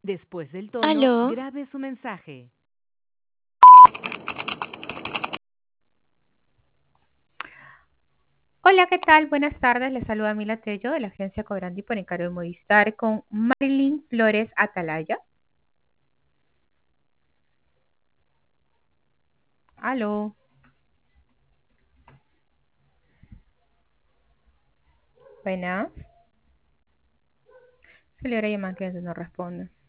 Después del tono, Aló, grabe su mensaje. Hola, ¿qué tal? Buenas tardes. Les saluda Mila Tello de la agencia Cobrandi por encargo de Movistar con Marilyn Flores Atalaya. Aló. Buenas. Se le llamada que no responde.